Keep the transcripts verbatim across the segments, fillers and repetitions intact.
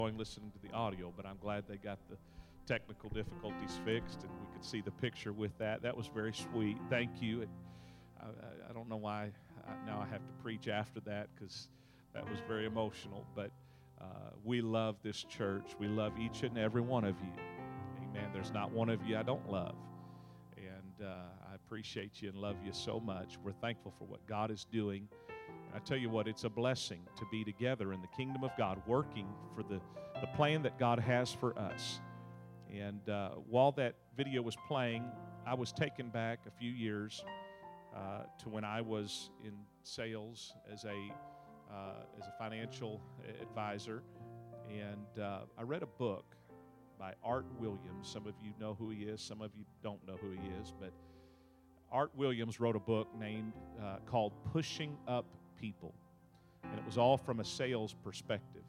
listening to the audio, but I'm glad they got the technical difficulties fixed and we could see the picture with that. That was very sweet. Thank you. I, I, I don't know why I, now I have to preach after that because that was very emotional, but uh, we love this church. We love each and every one of you. Amen. There's not one of you I don't love, and uh, I appreciate you and love you so much. We're thankful for what God is doing. I tell you what, it's a blessing to be together in the kingdom of God, working for the, the plan that God has for us. And uh, while that video was playing, I was taken back a few years uh, to when I was in sales as a uh, as a financial advisor, and uh, I read a book by Art Williams. Some of you know who he is, some of you don't know who he is, but Art Williams wrote a book named uh, called Pushing Up People, and it was all from a sales perspective.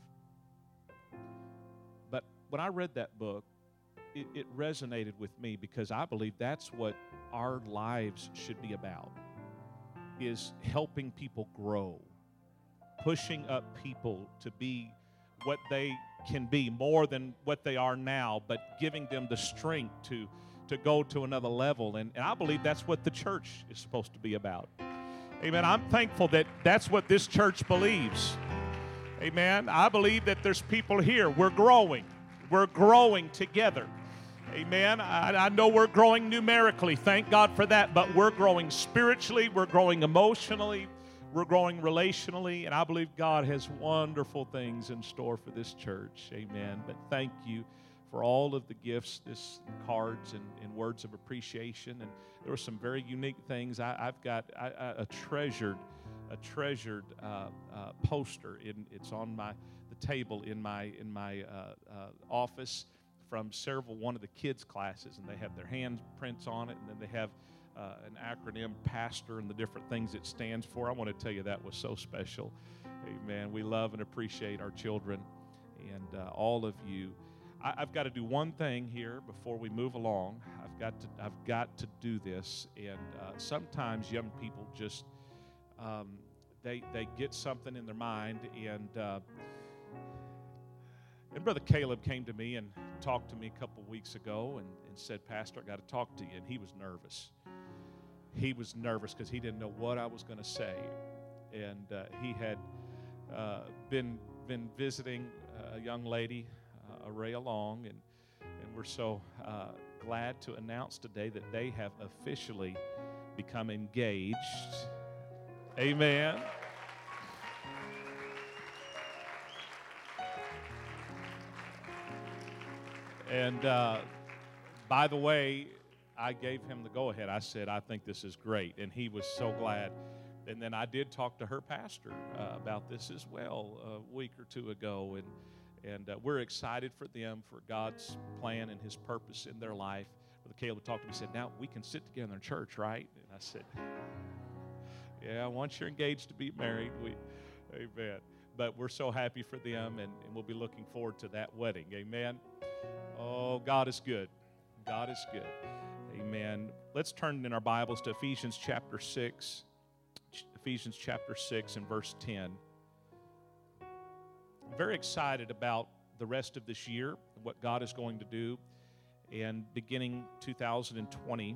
But when I read that book, it, it resonated with me because I believe that's what our lives should be about, is helping people grow, pushing up people to be what they can be, more than what they are now, but giving them the strength to, to go to another level. And, and I believe that's what the church is supposed to be about. Amen. I'm thankful that that's what this church believes. Amen. I believe that there's people here. We're growing. We're growing together. Amen. I, I know we're growing numerically. Thank God for that. But we're growing spiritually. We're growing emotionally. We're growing relationally. And I believe God has wonderful things in store for this church. Amen. But thank you for all of the gifts, this cards and, and words of appreciation. And there were some very unique things. I, I've got I, I, a treasured, a treasured uh, uh, poster. In, it's on my the table in my in my uh, uh, office from several one of the kids' classes, and they have their handprints on it, and then they have uh, an acronym, pastor, and the different things it stands for. I want to tell you that was so special. Amen. We love and appreciate our children and uh, all of you. I've got to do one thing here before we move along. I've got to I've got to do this, and uh, sometimes young people just um, they they get something in their mind, and uh, and Brother Caleb came to me and talked to me a couple weeks ago, and, and said, "Pastor, I got to talk to you." And he was nervous. He was nervous because he didn't know what I was going to say, and uh, he had uh, been been visiting a young lady. Uh, Ray along, and and we're so uh, glad to announce today that they have officially become engaged. Amen. And uh, by the way, I gave him the go-ahead. I said, I think this is great, and he was so glad. And then I did talk to her pastor uh, about this as well a week or two ago, and And uh, we're excited for them, for God's plan and His purpose in their life. Brother Caleb talked to me and said, now we can sit together in church, right? And I said, yeah, once you're engaged to be married, we, amen. But we're so happy for them, and, and we'll be looking forward to that wedding, amen. Oh, God is good. God is good, amen. Let's turn in our Bibles to Ephesians chapter six, Ephesians chapter six and verse ten. Very excited about the rest of this year, what God is going to do, and beginning two thousand twenty,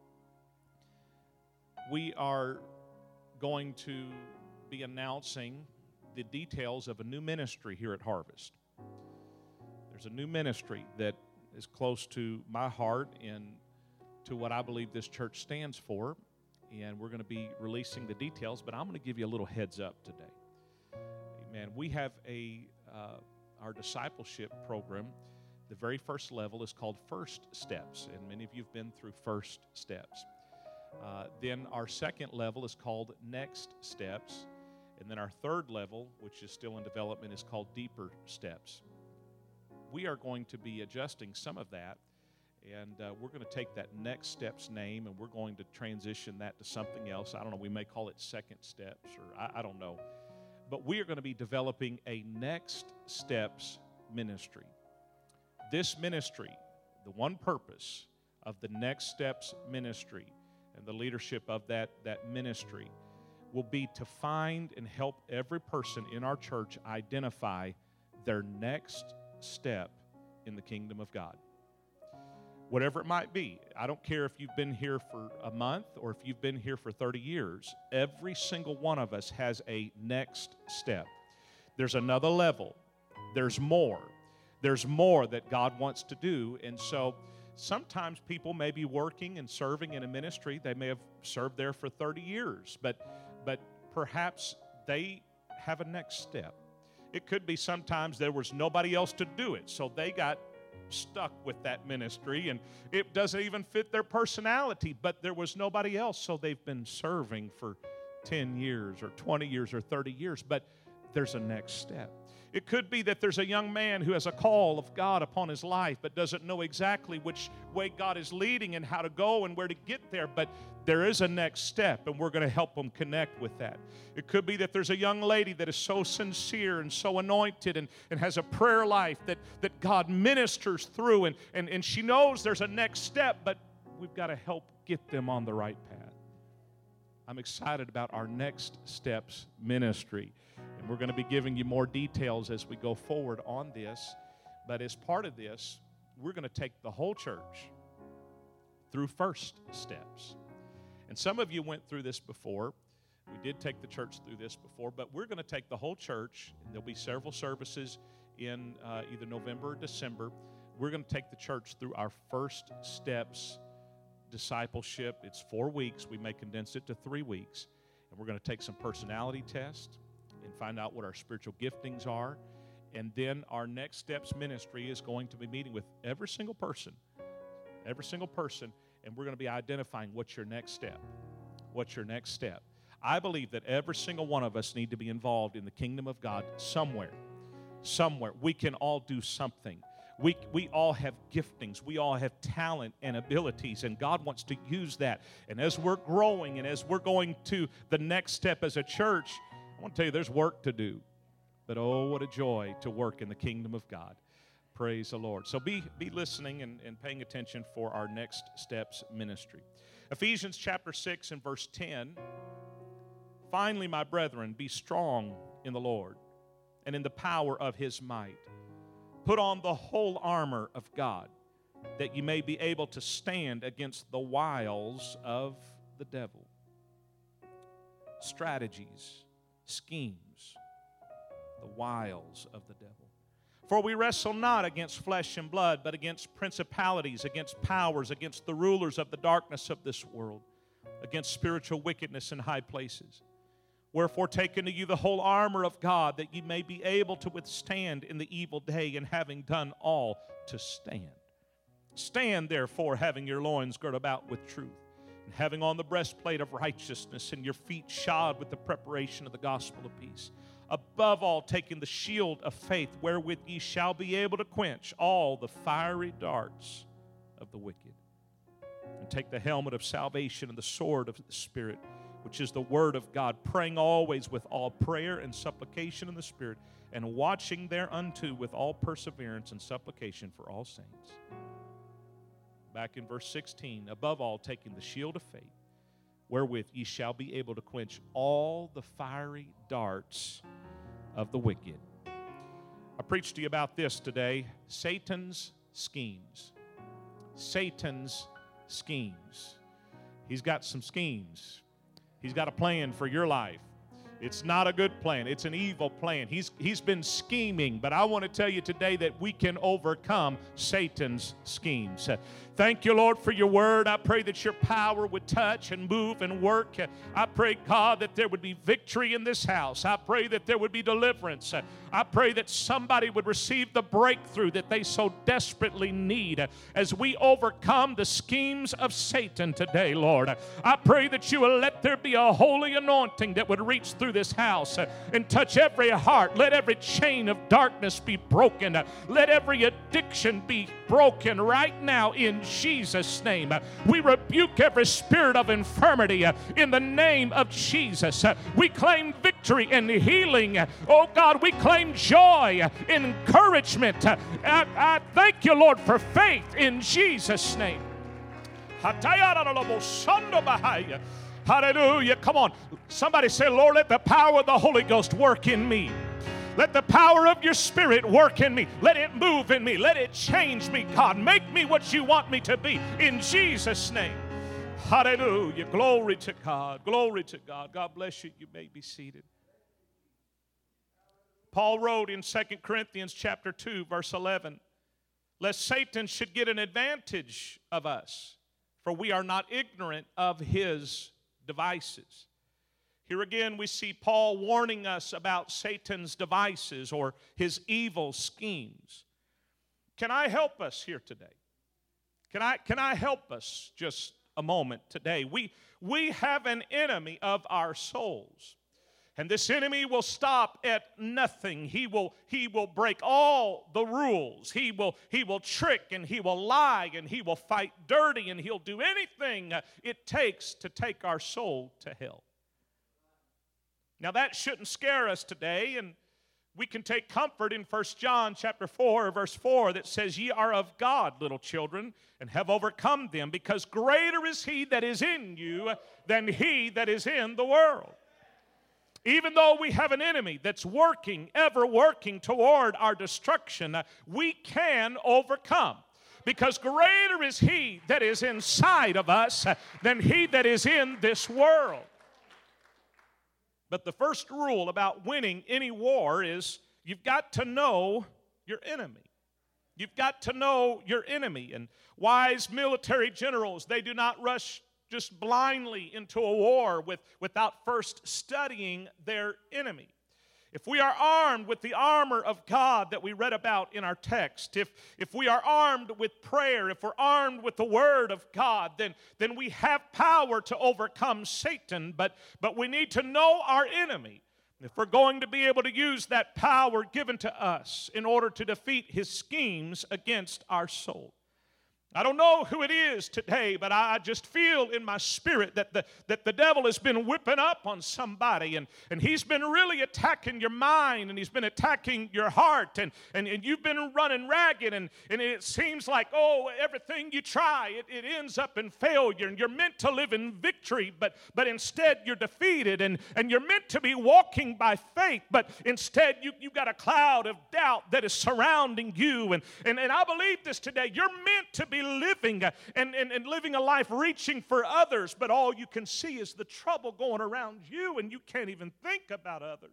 we are going to be announcing the details of a new ministry here at Harvest. There's a new ministry that is close to my heart and to what I believe this church stands for, and we're going to be releasing the details, but I'm going to give you a little heads up today. Amen. We have a uh, our discipleship program. The very first level is called First Steps, and many of you have been through First Steps. Uh, then our second level is called Next Steps, and then our third level, which is still in development, is called Deeper Steps. We are going to be adjusting some of that, and uh, we're going to take that Next Steps name, and we're going to transition that to something else. I don't know, we may call it Second Steps, or I, I don't know. But we are going to be developing a Next Steps ministry. This ministry, the one purpose of the Next Steps ministry and the leadership of that, that ministry will be to find and help every person in our church identify their next step in the kingdom of God. Whatever it might be. I don't care if you've been here for a month or if you've been here for thirty years. Every single one of us has a next step. There's another level. There's more. There's more that God wants to do. And so sometimes people may be working and serving in a ministry. They may have served there for thirty years, but, but perhaps they have a next step. It could be sometimes there was nobody else to do it, so they got stuck with that ministry, and it doesn't even fit their personality, but there was nobody else, so they've been serving for ten years or twenty years or thirty years, but there's a next step. It could be that there's a young man who has a call of God upon his life but doesn't know exactly which way God is leading and how to go and where to get there, but there is a next step, and we're going to help them connect with that. It could be that there's a young lady that is so sincere and so anointed and, and has a prayer life that, that God ministers through, and, and, and she knows there's a next step, but we've got to help get them on the right path. I'm excited about our Next Steps ministry, and we're going to be giving you more details as we go forward on this, but as part of this, we're going to take the whole church through first steps. And some of you went through this before. We did take the church through this before, but we're going to take the whole church, and there'll be several services in uh, either November or December. We're going to take the church through our first steps discipleship. It's four weeks. We may condense it to three weeks. And we're going to take some personality tests and find out what our spiritual giftings are. And then our Next Steps ministry is going to be meeting with every single person, every single person, and we're going to be identifying what's your next step. What's your next step? I believe that every single one of us need to be involved in the kingdom of God somewhere. Somewhere. We can all do something. We, we all have giftings. We all have talent and abilities, and God wants to use that. And as we're growing and as we're going to the next step as a church, I want to tell you there's work to do. But oh, what a joy to work in the kingdom of God. Praise the Lord. So be, be listening and, and paying attention for our Next Steps ministry. Ephesians chapter six and verse ten. Finally, my brethren, be strong in the Lord and in the power of his might. Put on the whole armor of God, that you may be able to stand against the wiles of the devil. Strategies, schemes, the wiles of the devil. For we wrestle not against flesh and blood, but against principalities, against powers, against the rulers of the darkness of this world, against spiritual wickedness in high places. Wherefore take unto you the whole armor of God, that ye may be able to withstand in the evil day, and having done all, to stand. Stand therefore, having your loins girt about with truth, and having on the breastplate of righteousness, and your feet shod with the preparation of the gospel of peace. Above all, taking the shield of faith, wherewith ye shall be able to quench all the fiery darts of the wicked. And take the helmet of salvation and the sword of the Spirit, which is the word of God, praying always with all prayer and supplication in the Spirit, and watching thereunto with all perseverance and supplication for all saints. Back in verse sixteen, above all, taking the shield of faith, wherewith ye shall be able to quench all the fiery darts of the wicked. I preached to you about this today, Satan's schemes. Satan's schemes. He's got some schemes. He's got a plan for your life. It's not a good plan. It's an evil plan. He's, he's been scheming, but I want to tell you today that we can overcome Satan's schemes. Uh, thank you, Lord, for your word. I pray that your power would touch and move and work. Uh, I pray, God, that there would be victory in this house. I pray that there would be deliverance. Uh, I pray that somebody would receive the breakthrough that they so desperately need uh, as we overcome the schemes of Satan today, Lord. Uh, I pray that you will let there be a holy anointing that would reach through this house uh, and touch every heart. Let every chain of darkness be broken. Uh, let every addiction be broken right now in Jesus' name. Uh, we rebuke every spirit of infirmity uh, in the name of Jesus. Uh, we claim victory and healing. Uh, oh God, we claim joy, uh, encouragement. Uh, I, I thank you, Lord, for faith in Jesus' name. Hallelujah. Come on. Somebody say, Lord, let the power of the Holy Ghost work in me. Let the power of your Spirit work in me. Let it move in me. Let it change me, God. Make me what you want me to be. In Jesus' name. Hallelujah. Glory to God. Glory to God. God bless you. You may be seated. Paul wrote in Second Corinthians chapter two, verse eleven, lest Satan should get an advantage of us, for we are not ignorant of his devices. Here again we see Paul warning us about Satan's devices or his evil schemes. Can I help us here today? Can I, can I help us just a moment today? We, we have an enemy of our souls. And this enemy will stop at nothing. He will, he will break all the rules. He will, he will trick and he will lie and he will fight dirty and he'll do anything it takes to take our soul to hell. Now that shouldn't scare us today, and we can take comfort in First John chapter four, verse four, that says, ye are of God, little children, and have overcome them, because greater is he that is in you than he that is in the world. Even though we have an enemy that's working, ever working toward our destruction, we can overcome. Because greater is he that is inside of us than he that is in this world. But the first rule about winning any war is you've got to know your enemy. You've got to know your enemy. And wise military generals, they do not rush just blindly into a war with, without first studying their enemy. If we are armed with the armor of God that we read about in our text, if, if we are armed with prayer, if we're armed with the Word of God, then, then we have power to overcome Satan, but, but we need to know our enemy. If we're going to be able to use that power given to us in order to defeat his schemes against our soul. I don't know who it is today, but I just feel in my spirit that the, that the devil has been whipping up on somebody, and, and he's been really attacking your mind, and he's been attacking your heart, and, and, and you've been running ragged, and, and it seems like, oh, everything you try, it, it ends up in failure, and you're meant to live in victory, but, but instead you're defeated, and, and you're meant to be walking by faith, but instead you, you've got a cloud of doubt that is surrounding you, and, and, and I believe this today. You're meant to be living and, and, and living a life reaching for others, but all you can see is the trouble going around you, and you can't even think about others.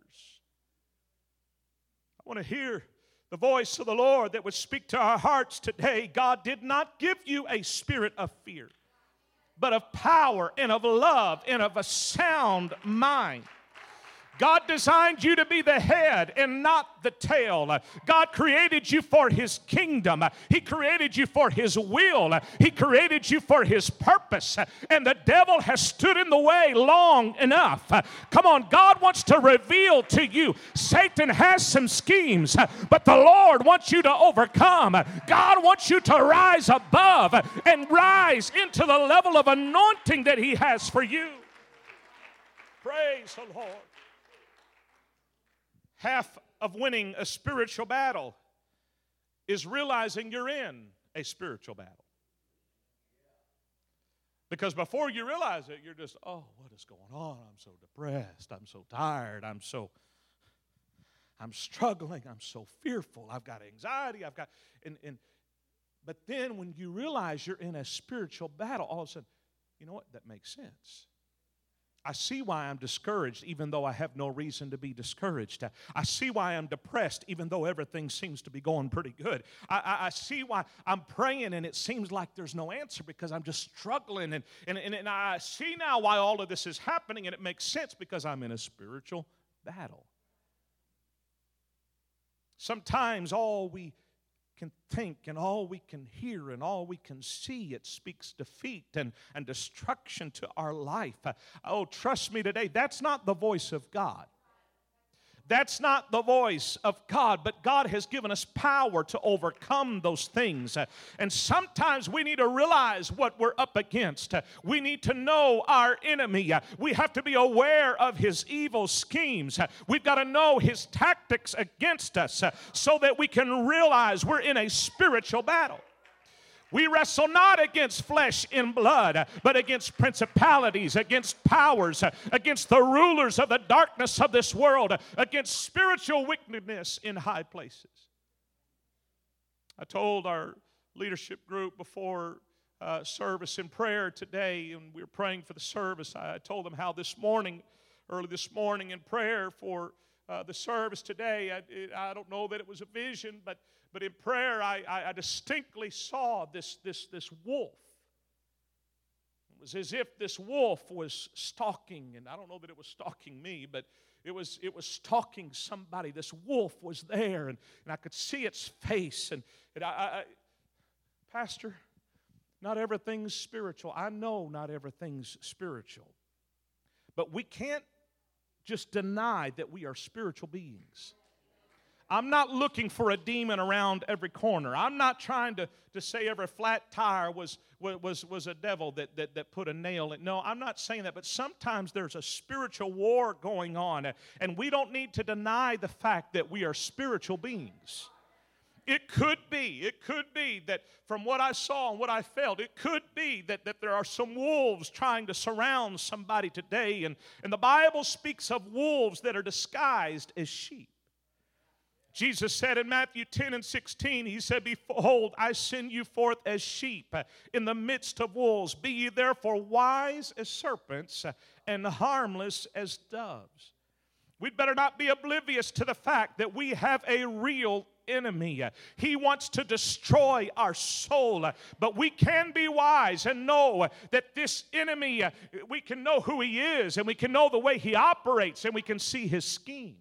I want to hear the voice of the Lord that would speak to our hearts today. God did not give you a spirit of fear, but of power and of love and of a sound mind. God designed you to be the head and not the tail. God created you for his kingdom. He created you for his will. He created you for his purpose. And the devil has stood in the way long enough. Come on, God wants to reveal to you. Satan has some schemes, but the Lord wants you to overcome. God wants you to rise above and rise into the level of anointing that he has for you. Praise the Lord. Half of winning a spiritual battle is realizing you're in a spiritual battle. Because before you realize it, you're just, oh, what is going on? I'm so depressed. I'm so tired. I'm so, I'm struggling. I'm so fearful. I've got anxiety. I've got, and, and, but then when you realize you're in a spiritual battle, all of a sudden, you know what? That makes sense. I see why I'm discouraged, even though I have no reason to be discouraged. I see why I'm depressed, even though everything seems to be going pretty good. I, I, I see why I'm praying, and it seems like there's no answer because I'm just struggling. And, and, and, and I see now why all of this is happening, and it makes sense because I'm in a spiritual battle. Sometimes all we can think and all we can hear and all we can see, it speaks defeat and, and destruction to our life. Uh, oh, trust me today, that's not the voice of God. That's not the voice of God, but God has given us power to overcome those things. Uh, and sometimes we need to realize what we're up against. Uh, we need to know our enemy. Uh, we have to be aware of his evil schemes. Uh, we've got to know his tactics against us uh, so that we can realize we're in a spiritual battle. We wrestle not against flesh and blood, but against principalities, against powers, against the rulers of the darkness of this world, against spiritual wickedness in high places. I told our leadership group before uh, service in prayer today, and we were praying for the service, I told them how this morning, early this morning in prayer for uh, the service today, I, it, I don't know that it was a vision, but But in prayer, I, I, I distinctly saw this, this, this wolf. It was as if this wolf was stalking, and I don't know that it was stalking me, but it was, it was stalking somebody. This wolf was there, and, and I could see its face. And, and I, I, Pastor, not everything's spiritual. I know not everything's spiritual. But we can't just deny that we are spiritual beings. I'm not looking for a demon around every corner. I'm not trying to, to say every flat tire was, was, was a devil that, that, that put a nail in. No, I'm not saying that. But sometimes there's a spiritual war going on. And we don't need to deny the fact that we are spiritual beings. It could be, it could be that from what I saw and what I felt, it could be that, that there are some wolves trying to surround somebody today. And, and the Bible speaks of wolves that are disguised as sheep. Jesus said in Matthew ten and sixteen, he said, "Behold, I send you forth as sheep in the midst of wolves. Be ye therefore wise as serpents and harmless as doves." We'd better not be oblivious to the fact that we have a real enemy. He wants to destroy our soul, but we can be wise and know that this enemy, we can know who he is, and we can know the way he operates, and we can see his schemes.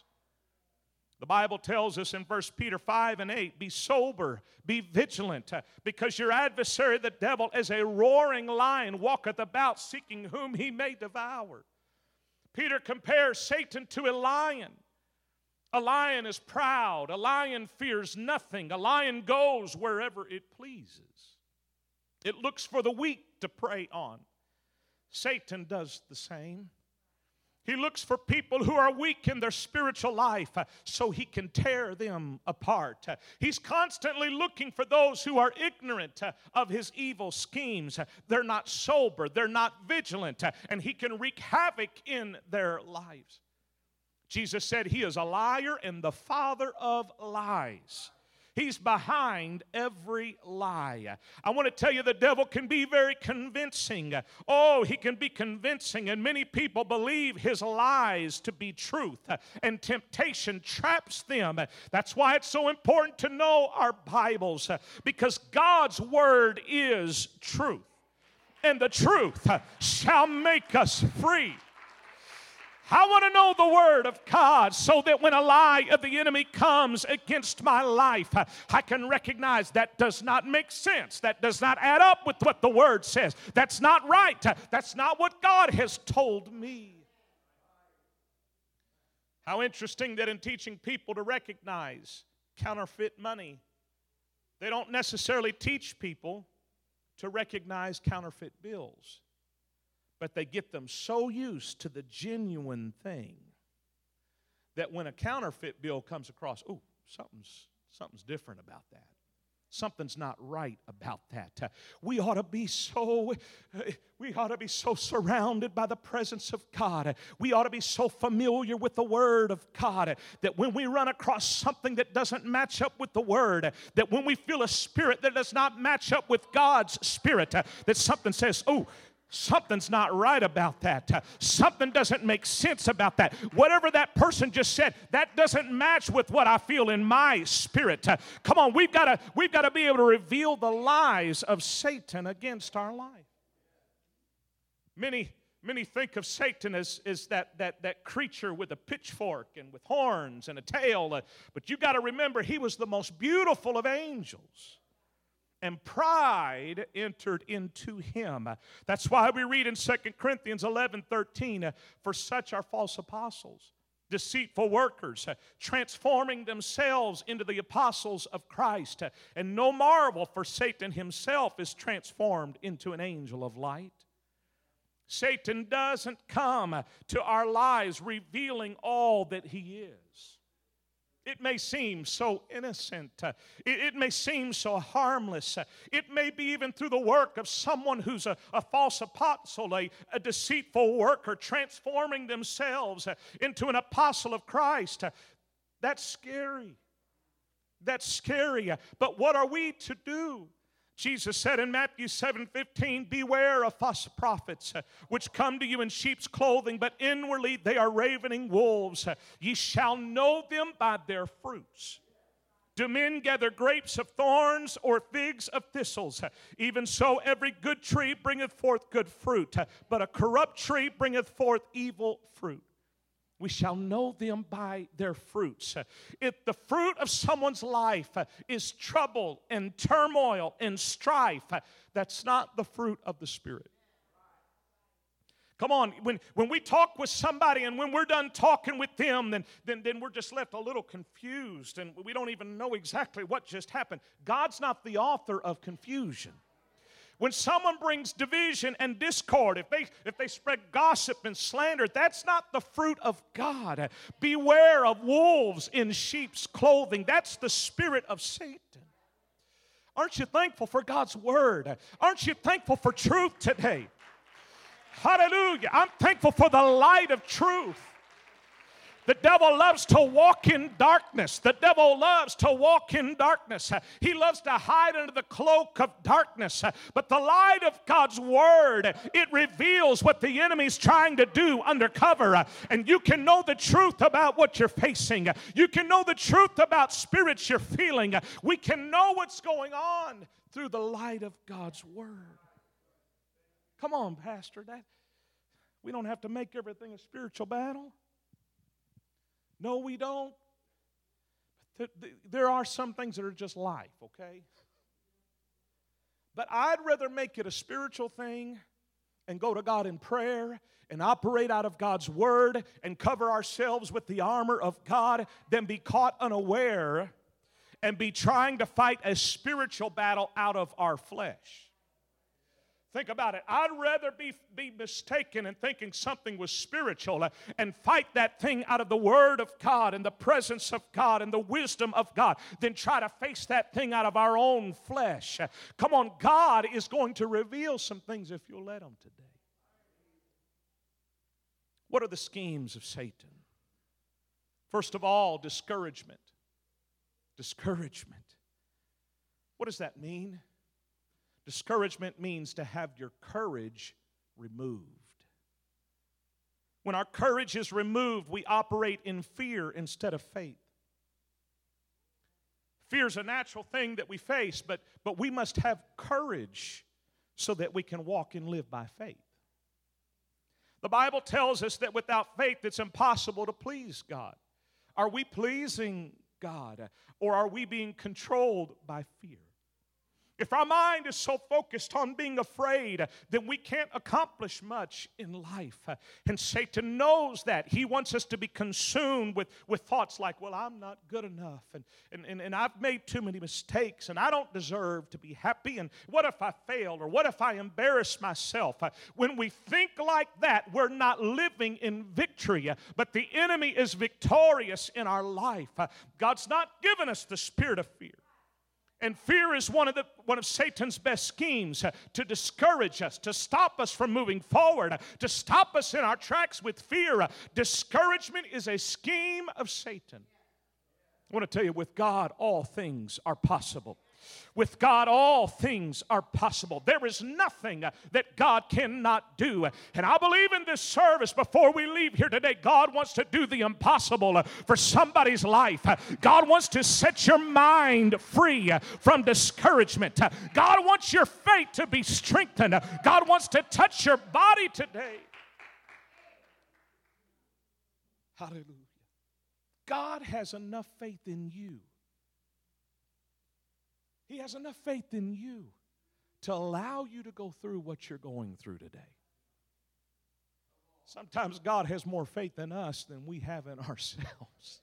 The Bible tells us in First Peter five and eight, "Be sober, be vigilant, because your adversary the devil as a roaring lion walketh about, seeking whom he may devour." Peter compares Satan to a lion. A lion is proud. A lion fears nothing. A lion goes wherever it pleases. It looks for the weak to prey on. Satan does the same. He looks for people who are weak in their spiritual life uh, so he can tear them apart. Uh, he's constantly looking for those who are ignorant uh, of his evil schemes. Uh, they're not sober. They're not vigilant. Uh, and he can wreak havoc in their lives. Jesus said he is a liar and the father of lies. He's behind every lie. I want to tell you the devil can be very convincing. Oh, he can be convincing, and many people believe his lies to be truth, and temptation traps them. That's why it's so important to know our Bibles, because God's word is truth, and the truth shall make us free. I want to know the Word of God so that when a lie of the enemy comes against my life, I can recognize that does not make sense. That does not add up with what the Word says. That's not right. That's not what God has told me. How interesting that in teaching people to recognize counterfeit money, they don't necessarily teach people to recognize counterfeit bills. But they get them so used to the genuine thing that when a counterfeit bill comes across, oh, something's, something's different about that. Something's not right about that. Uh, we ought to be so, uh, we ought to be so surrounded by the presence of God. Uh, we ought to be so familiar with the Word of God uh, that when we run across something that doesn't match up with the Word, uh, that when we feel a spirit that does not match up with God's Spirit, uh, that something says, oh, something's not right about that. Uh, something doesn't make sense about that. Whatever that person just said, that doesn't match with what I feel in my spirit. Uh, come on, we've got to we've got to be able to reveal the lies of Satan against our life. Many many think of Satan as, as that, that, that creature with a pitchfork and with horns and a tail. Uh, but you've got to remember, he was the most beautiful of angels. And pride entered into him. That's why we read in Second Corinthians eleven thirteen, for such are false apostles, deceitful workers, transforming themselves into the apostles of Christ. And no marvel, for Satan himself is transformed into an angel of light. Satan doesn't come to our lives revealing all that he is. It may seem so innocent. Uh, it, it may seem so harmless. Uh, it may be even through the work of someone who's a, a false apostle, a, a deceitful worker, transforming themselves uh, into an apostle of Christ. Uh, that's scary. That's scary. Uh, but what are we to do? Jesus said in Matthew seven fifteen, beware of false prophets, uh, which come to you in sheep's clothing, but inwardly they are ravening wolves. Uh, ye shall know them by their fruits. Do men gather grapes of thorns or figs of thistles? Uh, even so, every good tree bringeth forth good fruit, uh, but a corrupt tree bringeth forth evil fruit. We shall know them by their fruits. If the fruit of someone's life is trouble and turmoil and strife, that's not the fruit of the Spirit. Come on, when, when we talk with somebody and when we're done talking with them, then, then, then we're just left a little confused and we don't even know exactly what just happened. God's not the author of confusion. When someone brings division and discord, if they, if they spread gossip and slander, that's not the fruit of God. Beware of wolves in sheep's clothing. That's the spirit of Satan. Aren't you thankful for God's word? Aren't you thankful for truth today? Hallelujah. I'm thankful for the light of truth. The devil loves to walk in darkness. The devil loves to walk in darkness. He loves to hide under the cloak of darkness. But the light of God's word, it reveals what the enemy's trying to do undercover. And you can know the truth about what you're facing. You can know the truth about spirits you're feeling. We can know what's going on through the light of God's word. Come on, Pastor. That, we don't have to make everything a spiritual battle. No, we don't. There are some things that are just life, okay? But I'd rather make it a spiritual thing and go to God in prayer and operate out of God's word and cover ourselves with the armor of God than be caught unaware and be trying to fight a spiritual battle out of our flesh. Think about it. I'd rather be, be mistaken and thinking something was spiritual uh, and fight that thing out of the Word of God and the presence of God and the wisdom of God than try to face that thing out of our own flesh. Uh, come on, God is going to reveal some things if you'll let Him today. What are the schemes of Satan? First of all, discouragement. Discouragement. What does that mean? Discouragement means to have your courage removed. When our courage is removed, we operate in fear instead of faith. Fear is a natural thing that we face, but, but we must have courage so that we can walk and live by faith. The Bible tells us that without faith it's impossible to please God. Are we pleasing God, or are we being controlled by fear? If our mind is so focused on being afraid, then we can't accomplish much in life. And Satan knows that. He wants us to be consumed with, with thoughts like, well, I'm not good enough, and, and, and, and I've made too many mistakes, and I don't deserve to be happy, and what if I fail, or what if I embarrass myself? When we think like that, we're not living in victory, but the enemy is victorious in our life. God's not given us the spirit of fear. And fear is one of the one of Satan's best schemes uh, to discourage us, to stop us from moving forward, uh, to stop us in our tracks with fear. Uh, discouragement is a scheme of Satan. I want to tell you, with God, all things are possible. With God, all things are possible. There is nothing that God cannot do. And I believe in this service, before we leave here today, God wants to do the impossible for somebody's life. God wants to set your mind free from discouragement. God wants your faith to be strengthened. God wants to touch your body today. Hallelujah. God has enough faith in you. He has enough faith in you to allow you to go through what you're going through today. Sometimes God has more faith in us than we have in ourselves.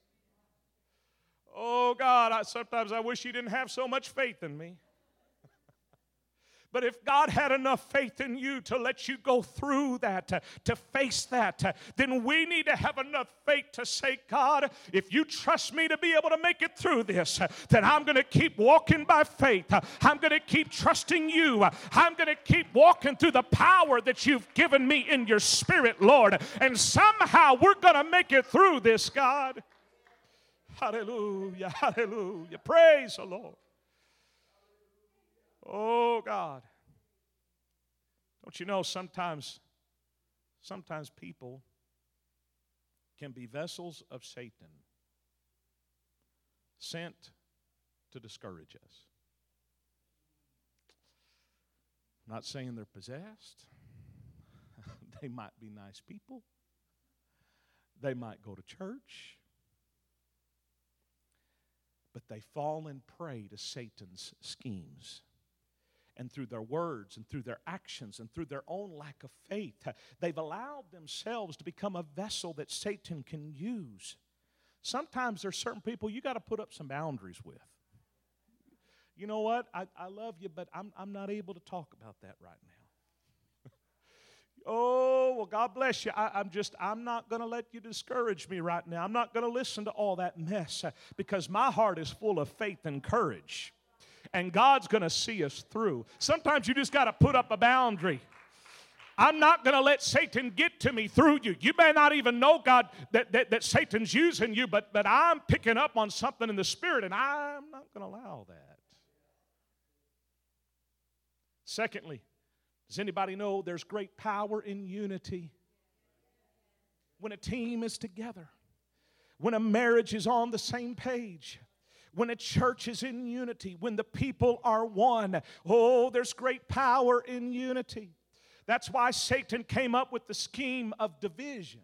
Oh God, I, sometimes I wish He didn't have so much faith in me. But if God had enough faith in you to let you go through that, to, to face that, uh, then we need to have enough faith to say, God, if you trust me to be able to make it through this, uh, then I'm going to keep walking by faith. Uh, I'm going to keep trusting you. Uh, I'm going to keep walking through the power that you've given me in your spirit, Lord. And somehow we're going to make it through this, God. Hallelujah, hallelujah. Praise the Lord. Oh, God. Don't you know sometimes, sometimes people can be vessels of Satan sent to discourage us. I'm not saying they're possessed. They might be nice people. They might go to church. But they fall and prey to Satan's schemes. And through their words and through their actions and through their own lack of faith, they've allowed themselves to become a vessel that Satan can use. Sometimes there's certain people you got to put up some boundaries with. You know what? I, I love you, but I'm, I'm not able to talk about that right now. Oh, well, God bless you. I, I'm just, I'm not going to let you discourage me right now. I'm not going to listen to all that mess uh, because my heart is full of faith and courage. And God's going to see us through. Sometimes you just got to put up a boundary. I'm not going to let Satan get to me through you. You may not even know, God, that, that, that Satan's using you, but, but I'm picking up on something in the Spirit, and I'm not going to allow that. Secondly, does anybody know there's great power in unity? When a team is together, when a marriage is on the same page, when a church is in unity, when the people are one, oh, there's great power in unity. That's why Satan came up with the scheme of division.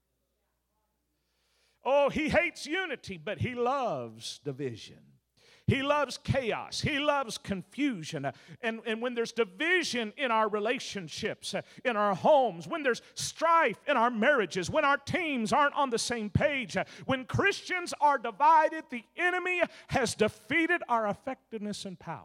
Oh, he hates unity, but he loves division. He loves chaos. He loves confusion. And, and when there's division in our relationships, in our homes, when there's strife in our marriages, when our teams aren't on the same page, when Christians are divided, the enemy has defeated our effectiveness and power.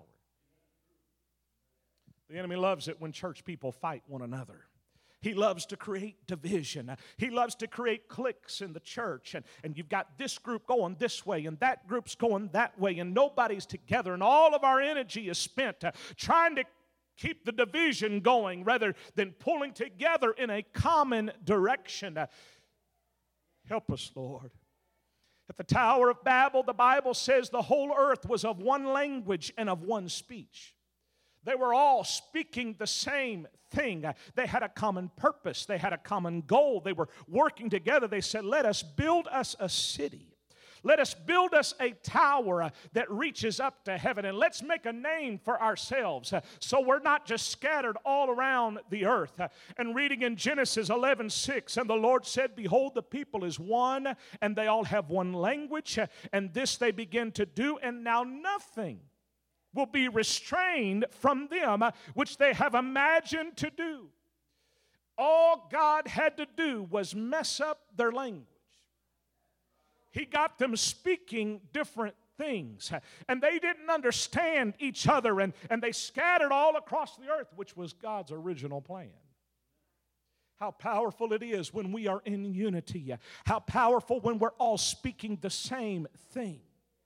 The enemy loves it when church people fight one another. He loves to create division. He loves to create cliques in the church. And, and you've got this group going this way, and that group's going that way, and nobody's together. And all of our energy is spent uh, trying to keep the division going rather than pulling together in a common direction. Uh, help us, Lord. At the Tower of Babel, the Bible says the whole earth was of one language and of one speech. They were all speaking the same thing. They had a common purpose. They had a common goal. They were working together. They said, let us build us a city. Let us build us a tower that reaches up to heaven. And let's make a name for ourselves so we're not just scattered all around the earth. And reading in Genesis eleven six, and the Lord said, behold, the people is one, and they all have one language. And this they begin to do, and now nothing will be restrained from them, which they have imagined to do. All God had to do was mess up their language. He got them speaking different things, and they didn't understand each other, and, and they scattered all across the earth, which was God's original plan. How powerful it is when we are in unity. How powerful when we're all speaking the same thing.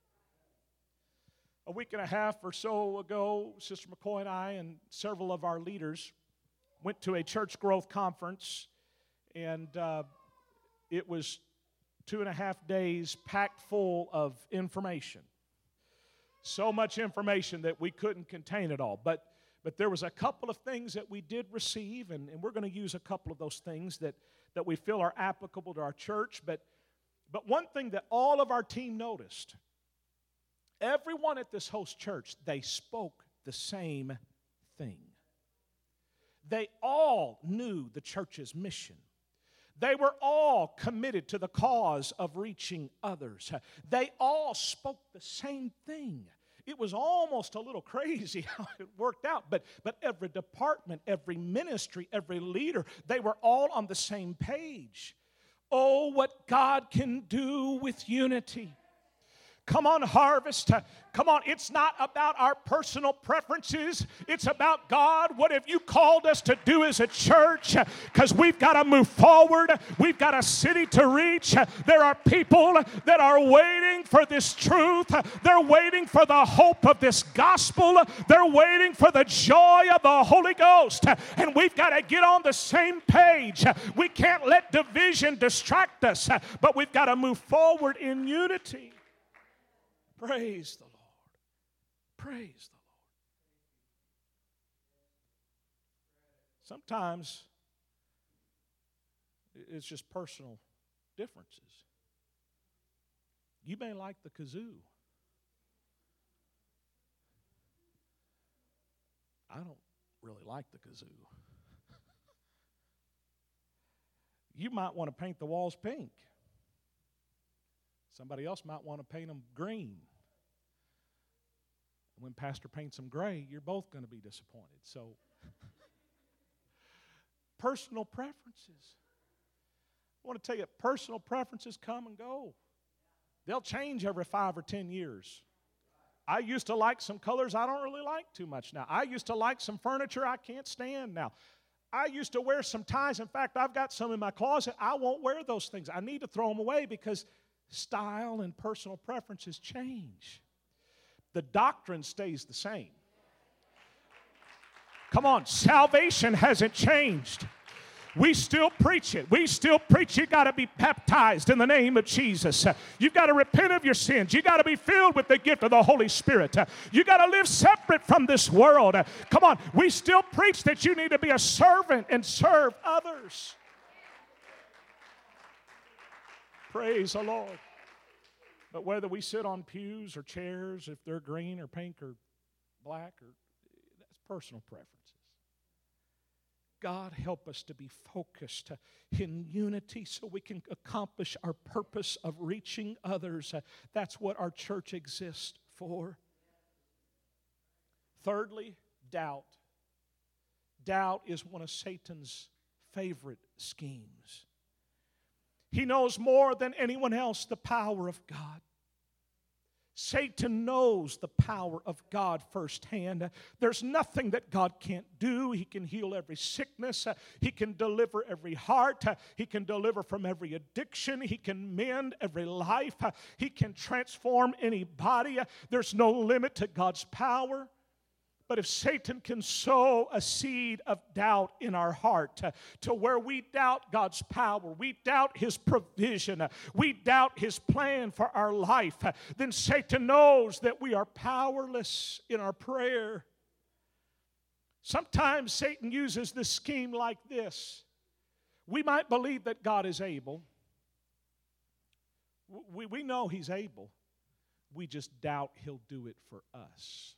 A week and a half or so ago, Sister McCoy and I and several of our leaders went to a church growth conference, and uh, it was two and a half days packed full of information. So much information that we couldn't contain it all. But, but there was a couple of things that we did receive, and, and we're going to use a couple of those things that, that we feel are applicable to our church. But, but one thing that all of our team noticed, everyone at this host church, they spoke the same thing. They all knew the church's mission. They were all committed to the cause of reaching others. They all spoke the same thing. It was almost a little crazy how it worked out, but, but every department, every ministry, every leader, they were all on the same page. Oh, what God can do with unity. Come on, Harvest. Come on, it's not about our personal preferences. It's about God. What have you called us to do as a church? Because we've got to move forward. We've got a city to reach. There are people that are waiting for this truth. They're waiting for the hope of this gospel. They're waiting for the joy of the Holy Ghost. And we've got to get on the same page. We can't let division distract us, but we've got to move forward in unity. Praise the Lord. Praise the Lord. Sometimes it's just personal differences. You may like the kazoo. I don't really like the kazoo. You might want to paint the walls pink. Somebody else might want to paint them green. When Pastor paints them gray, you're both going to be disappointed. So, personal preferences. I want to tell you, personal preferences come and go. They'll change every five or ten years. I used to like some colors I don't really like too much now. I used to like some furniture I can't stand now. I used to wear some ties. In fact, I've got some in my closet. I won't wear those things. I need to throw them away because style and personal preferences change. The doctrine stays the same. Come on, salvation hasn't changed. We still preach it. We still preach you got to be baptized in the name of Jesus. You've got to repent of your sins. You got to be filled with the gift of the Holy Spirit. You got to live separate from this world. Come on, we still preach that you need to be a servant and serve others. Praise the Lord. But whether we sit on pews or chairs, if they're green or pink or black, or that's personal preferences. God, help us to be focused in unity so we can accomplish our purpose of reaching others. That's what our church exists for. Thirdly, doubt. Doubt is one of Satan's favorite schemes. He knows more than anyone else the power of God. Satan knows the power of God firsthand. There's nothing that God can't do. He can heal every sickness. He can deliver every heart. He can deliver from every addiction. He can mend every life. He can transform any body. There's no limit to God's power. But if Satan can sow a seed of doubt in our heart to, to where we doubt God's power, we doubt His provision, we doubt His plan for our life, then Satan knows that we are powerless in our prayer. Sometimes Satan uses this scheme like this. We might believe that God is able. We, we know He's able. We just doubt He'll do it for us.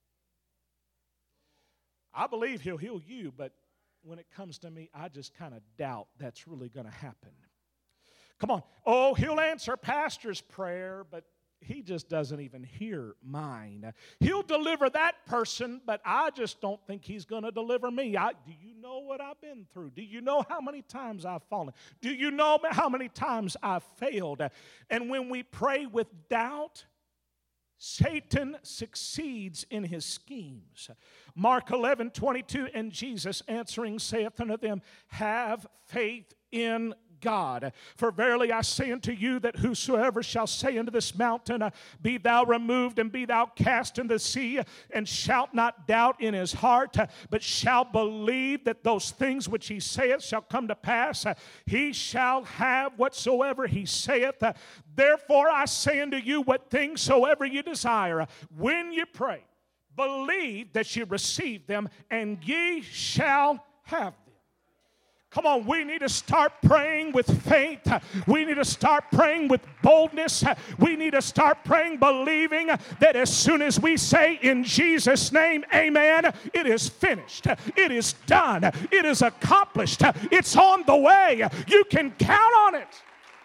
I believe He'll heal you, but when it comes to me, I just kind of doubt that's really going to happen. Come on. Oh, He'll answer pastor's prayer, but he just doesn't even hear mine. He'll deliver that person, but I just don't think He's going to deliver me. I, do you know what I've been through? Do you know how many times I've fallen? Do you know how many times I've failed? And when we pray with doubt, Satan succeeds in his schemes. Mark eleven twenty-two, and Jesus answering saith unto them, have faith in God. For verily I say unto you that whosoever shall say unto this mountain, uh, be thou removed and be thou cast in the sea, and shalt not doubt in his heart, uh, but shall believe that those things which he saith shall come to pass, uh, he shall have whatsoever he saith. Uh, therefore I say unto you, what things soever you desire, uh, when you pray, believe that you receive them, and ye shall have them. Come on, we need to start praying with faith. We need to start praying with boldness. We need to start praying, believing that as soon as we say in Jesus' name, amen, it is finished. It is done. It is accomplished. It's on the way. You can count on it.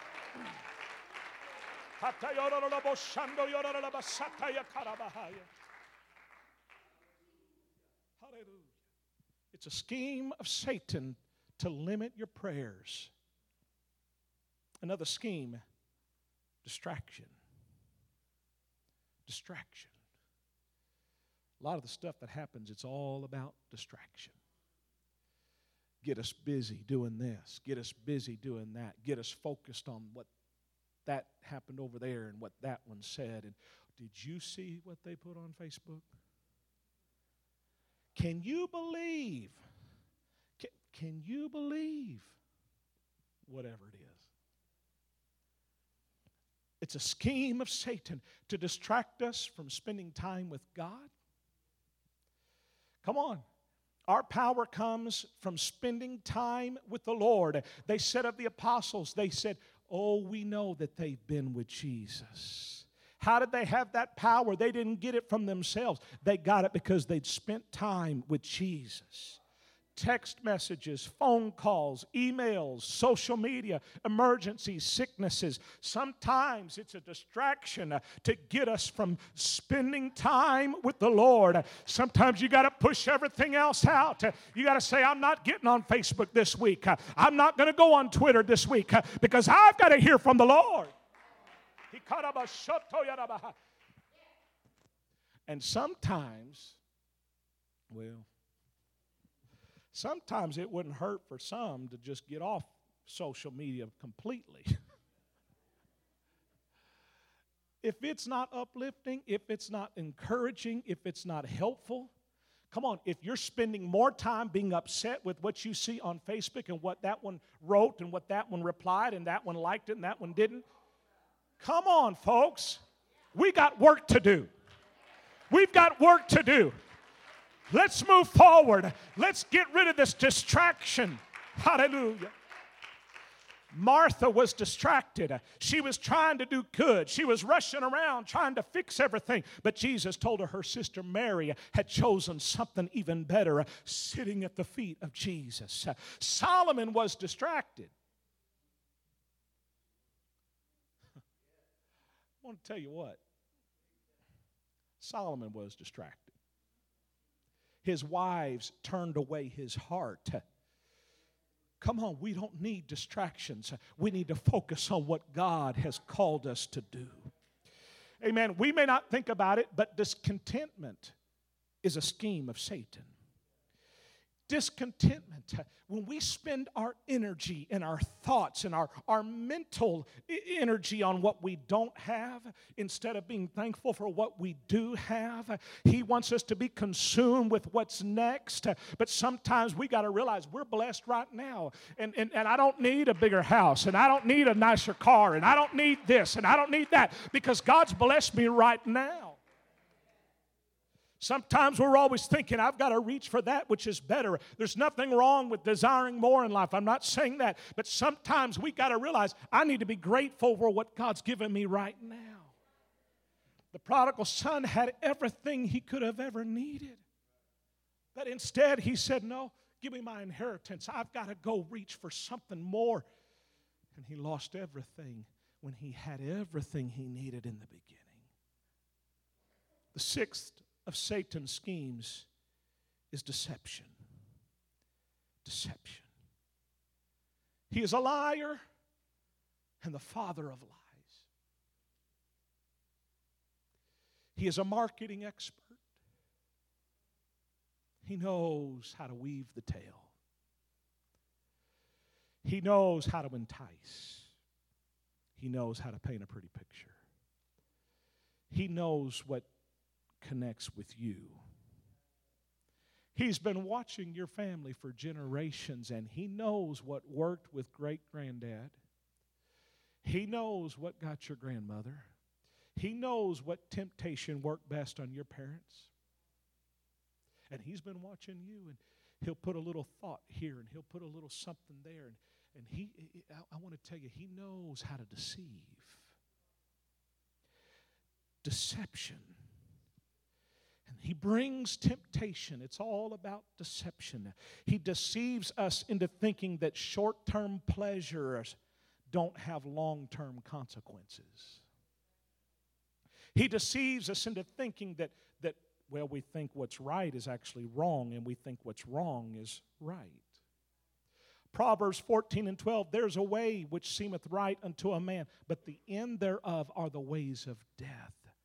It's a scheme of Satan to limit your prayers. Another scheme, distraction. Distraction. A lot of the stuff that happens, it's all about distraction. Get us busy doing this. Get us busy doing that. Get us focused on what that happened over there and what that one said. And did you see what they put on Facebook? Can you believe? Can, can you believe? Whatever it is. It's a scheme of Satan to distract us from spending time with God. Come on. Our power comes from spending time with the Lord. They said of the apostles, they said, oh, we know that they've been with Jesus. How did they have that power? They didn't get it from themselves. They got it because they'd spent time with Jesus. Text messages, phone calls, emails, social media, emergencies, sicknesses. Sometimes it's a distraction uh, to get us from spending time with the Lord. Sometimes you got to push everything else out. Uh, you got to say, I'm not getting on Facebook this week. Uh, I'm not going to go on Twitter this week uh, because I've got to hear from the Lord. And sometimes, well, sometimes it wouldn't hurt for some to just get off social media completely. If it's not uplifting, if it's not encouraging, if it's not helpful, come on, if you're spending more time being upset with what you see on Facebook and what that one wrote and what that one replied and that one liked it and that one didn't, come on, folks. We got work to do. We've got work to do. Let's move forward. Let's get rid of this distraction. Hallelujah. Martha was distracted. She was trying to do good. She was rushing around trying to fix everything. But Jesus told her her sister Mary had chosen something even better, sitting at the feet of Jesus. Solomon was distracted. I want to tell you what. Solomon was distracted. His wives turned away his heart. Come on, we don't need distractions. We need to focus on what God has called us to do. Amen. We may not think about it, but discontentment is a scheme of Satan. Discontentment, when we spend our energy and our thoughts and our, our mental energy on what we don't have instead of being thankful for what we do have, he wants us to be consumed with what's next. But sometimes we got to realize we're blessed right now. And, and, and I don't need a bigger house, and I don't need a nicer car, and I don't need this, and I don't need that, because God's blessed me right now. Sometimes we're always thinking, I've got to reach for that which is better. There's nothing wrong with desiring more in life. I'm not saying that. But sometimes we got to realize I need to be grateful for what God's given me right now. The prodigal son had everything he could have ever needed. But instead he said, no, give me my inheritance. I've got to go reach for something more. And he lost everything when he had everything he needed in the beginning. The sixth of Satan's schemes is deception. Deception. He is a liar and the father of lies. He is a marketing expert. He knows how to weave the tale. He knows how to entice. He knows how to paint a pretty picture. He knows what connects with you. He's been watching your family for generations, and he knows what worked with great-granddad. He knows what got your grandmother. He knows what temptation worked best on your parents. And he's been watching you, and he'll put a little thought here, and he'll put a little something there. And, and he, I, I want to tell you, he knows how to deceive. Deception. And he brings temptation. It's all about deception. He deceives us into thinking that short-term pleasures don't have long-term consequences. He deceives us into thinking that, that, well, we think what's right is actually wrong, and we think what's wrong is right. Proverbs fourteen and twelve, there's a way which seemeth right unto a man, but the end thereof are the ways of death.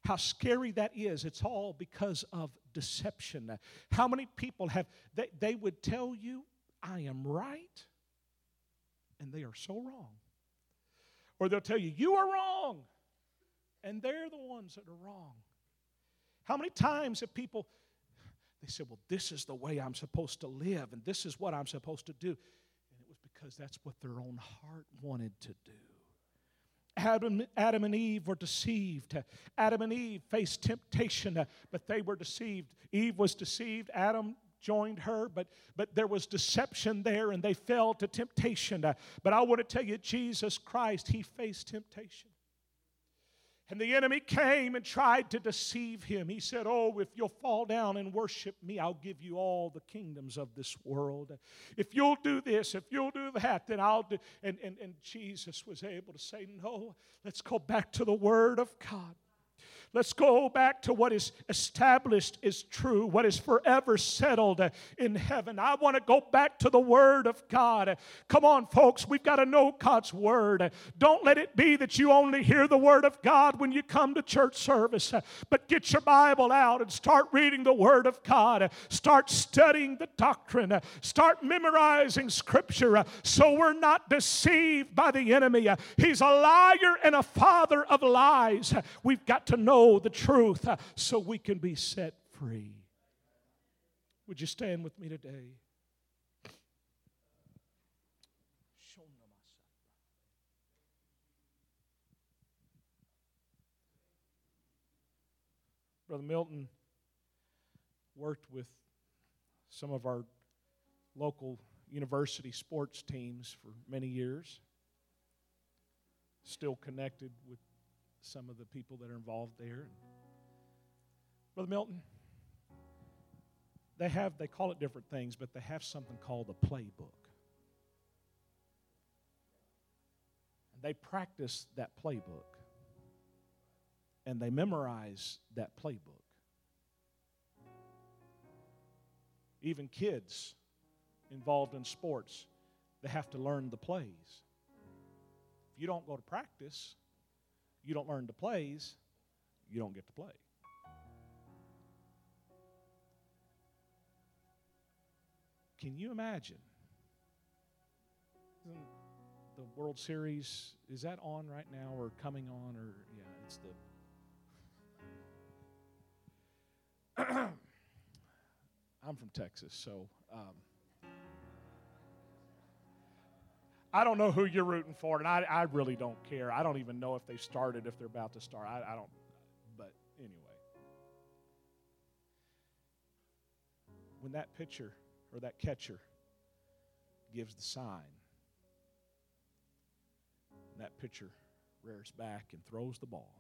how scary that is. It's all because of deception. How many people have, they, they would tell you, I am right, and they are so wrong. Or they'll tell you, you are wrong, and they're the ones that are wrong. How many times have people, they say, well, this is the way I'm supposed to live, and this is what I'm supposed to do. And it was because that's what their own heart wanted to do. Adam, Adam and Eve were deceived. Adam and Eve faced temptation, but they were deceived. Eve was deceived. Adam joined her, but, but there was deception there, and they fell to temptation. But I want to tell you, Jesus Christ, He faced temptation. And the enemy came and tried to deceive Him. He said, oh, if you'll fall down and worship me, I'll give you all the kingdoms of this world. If you'll do this, if you'll do that, then I'll do. And, and, and Jesus was able to say, no, let's go back to the Word of God. Let's go back to what is established is true, what is forever settled in heaven. I want to go back to the Word of God. Come on, folks, we've got to know God's Word. Don't let it be that you only hear the Word of God when you come to church service, but get your Bible out and start reading the Word of God. Start studying the doctrine. Start memorizing Scripture so we're not deceived by the enemy. He's a liar and a father of lies. We've got to know the truth uh, so we can be set free. Would you stand with me today? Brother Milton worked with some of our local university sports teams for many years. Still connected with some of the people that are involved there. Brother Milton, they have, they call it different things, but they have something called a playbook. And they practice that playbook. And they memorize that playbook. Even kids involved in sports, they have to learn the plays. If you don't go to practice, you don't learn the plays, you don't get to play. Can you imagine? Isn't the World Series, is that on right now or coming on? Or yeah, it's the... I'm from Texas, so... Um, I don't know who you're rooting for, and I, I really don't care. I don't even know if they started, if they're about to start. I, I don't, but anyway. When that pitcher or that catcher gives the sign, and that pitcher rears back and throws the ball.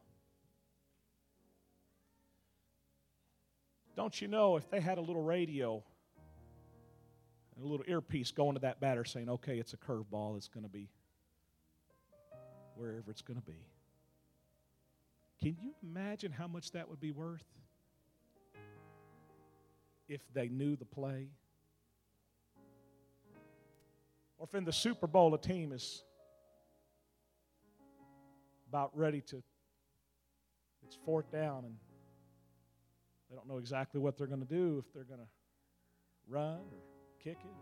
Don't you know if they had a little radio and a little earpiece going to that batter saying, okay, it's a curveball. It's going to be wherever it's going to be. Can you imagine how much that would be worth if they knew the play? Or if in the Super Bowl a team is about ready to, it's fourth down and they don't know exactly what they're going to do, if they're going to run or kick it.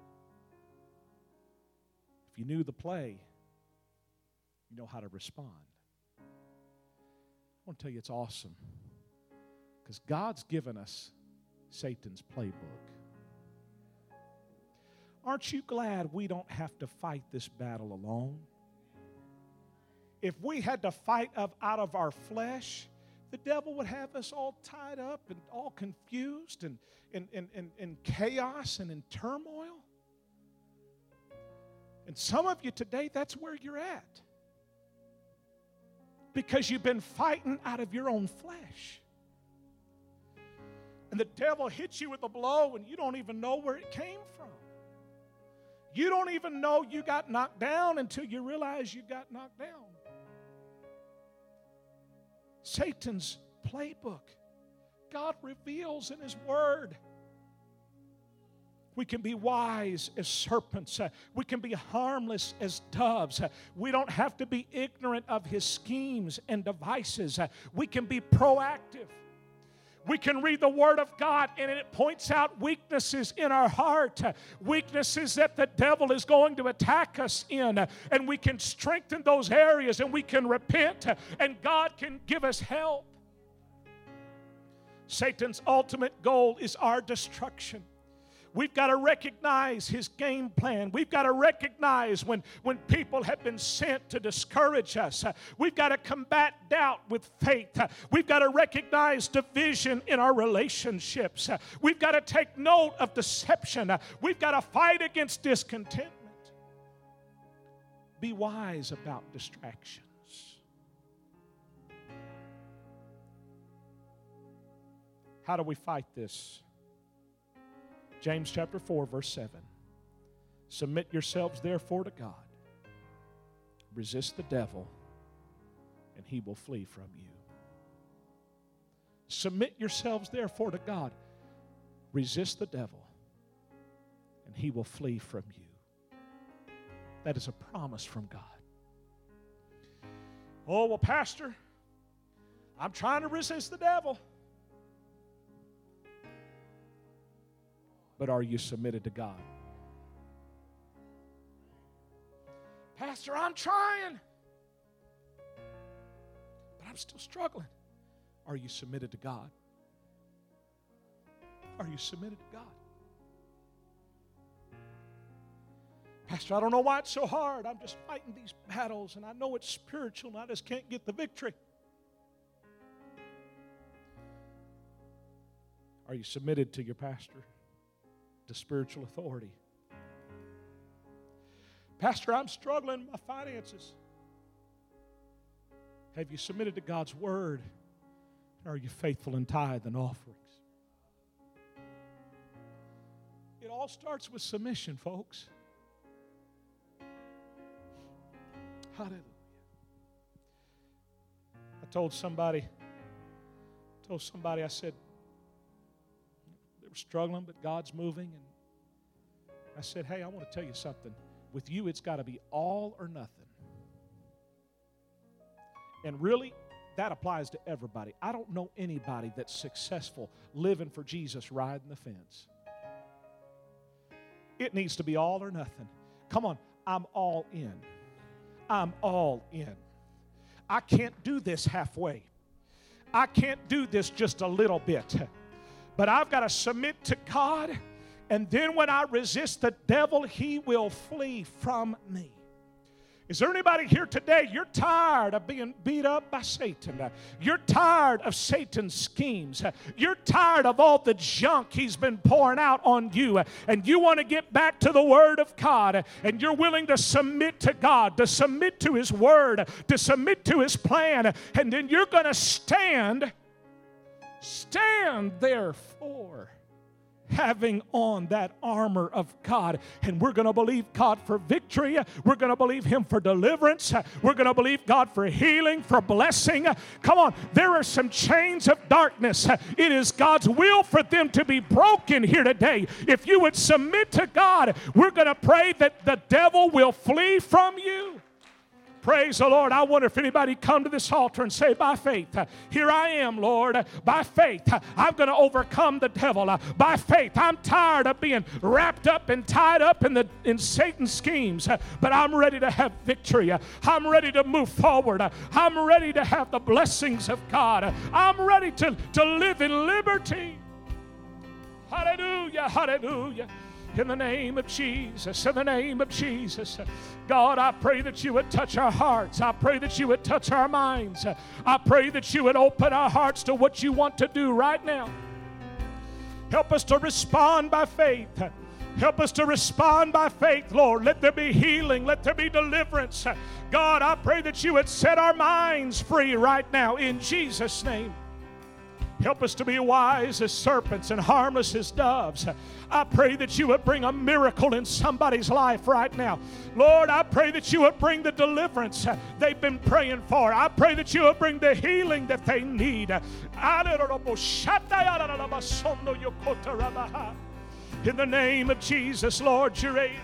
If you knew the play, you know how to respond. I want to tell you it's awesome because God's given us Satan's playbook. Aren't you glad we don't have to fight this battle alone? If we had to fight of, out of our flesh, the devil would have us all tied up and all confused and in, in, in, in chaos and in turmoil. And some of you today, that's where you're at. Because you've been fighting out of your own flesh. And the devil hits you with a blow and you don't even know where it came from. You don't even know you got knocked down until you realize you got knocked down. Satan's playbook. God reveals in His Word. We can be wise as serpents. Uh, we can be harmless as doves. Uh, we don't have to be ignorant of His schemes and devices. Uh, we can be proactive. We can read the Word of God and it points out weaknesses in our heart, uh, weaknesses that the devil is going to attack us in, uh, and we can strengthen those areas and we can repent, uh, and God can give us help. Satan's ultimate goal is our destruction. We've got to recognize his game plan. We've got to recognize when, when people have been sent to discourage us. Uh, we've got to combat doubt with faith. Uh, we've got to recognize division in our relationships. Uh, we've got to take note of deception. Uh, we've got to fight against discontentment. Be wise about distractions. How do we fight this? James chapter four, verse seven. Submit yourselves therefore to God. Resist the devil, and he will flee from you. Submit yourselves therefore to God. Resist the devil, and he will flee from you. That is a promise from God. Oh, well, Pastor, I'm trying to resist the devil. But are you submitted to God? Pastor, I'm trying, but I'm still struggling. Are you submitted to God? Are you submitted to God? Pastor, I don't know why it's so hard. I'm just fighting these battles, and I know it's spiritual, and I just can't get the victory. Are you submitted to your pastor? To spiritual authority? Pastor, I'm struggling with my finances. Have you submitted to God's word? Are you faithful in tithe and offerings? It all starts with submission, folks. Hallelujah. I told somebody, told somebody, I said, struggling, but God's moving. And I said, hey, I want to tell you something. With you, it's got to be all or nothing. And really, that applies to everybody. I don't know anybody that's successful living for Jesus riding the fence. It needs to be all or nothing. Come on, I'm all in. I'm all in. I can't do this halfway. I can't do this just a little bit. But I've got to submit to God, and then when I resist the devil, he will flee from me. Is there anybody here today, you're tired of being beat up by Satan? You're tired of Satan's schemes. You're tired of all the junk he's been pouring out on you, and you want to get back to the Word of God, and you're willing to submit to God, to submit to His Word, to submit to His plan, and then you're going to stand Stand therefore, having on that armor of God. And we're going to believe God for victory. We're going to believe Him for deliverance. We're going to believe God for healing, for blessing. Come on, there are some chains of darkness. It is God's will for them to be broken here today. If you would submit to God, we're going to pray that the devil will flee from you. Praise the Lord. I wonder if anybody come to this altar and say, by faith, here I am, Lord. By faith, I'm going to overcome the devil. By faith, I'm tired of being wrapped up and tied up in the in Satan's schemes, but I'm ready to have victory. I'm ready to move forward. I'm ready to have the blessings of God. I'm ready to, to live in liberty. Hallelujah, hallelujah. In the name of Jesus, in the name of Jesus. God, I pray that you would touch our hearts. I pray that you would touch our minds. I pray that you would open our hearts to what you want to do right now. Help us to respond by faith. Help us to respond by faith, Lord. Let there be healing. Let there be deliverance. God, I pray that you would set our minds free right now in Jesus' name. Help us to be wise as serpents and harmless as doves. I pray that you would bring a miracle in somebody's life right now. Lord, I pray that you would bring the deliverance they've been praying for. I pray that you would bring the healing that they need. In the name of Jesus, Lord, you're able.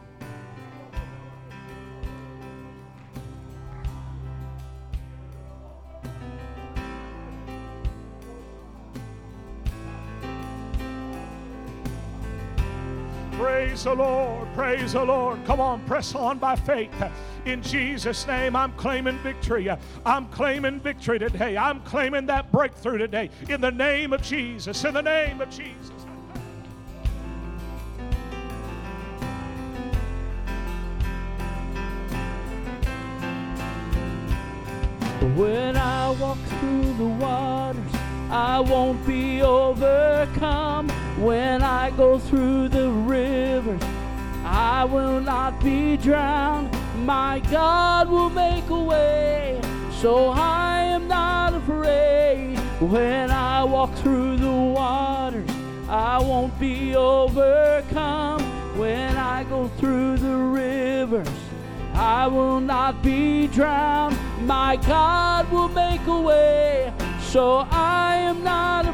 Praise the Lord, praise the Lord. Come on, press on by faith. In Jesus' name, I'm claiming victory. I'm claiming victory today. I'm claiming that breakthrough today. In the name of Jesus, in the name of Jesus. When I walk through the waters, I won't be overcome. When I go through the rivers, I will not be drowned. My God will make a way, so I am not afraid. When I walk through the waters, I won't be overcome. When I go through the rivers, I will not be drowned. My God will make a way, so I am not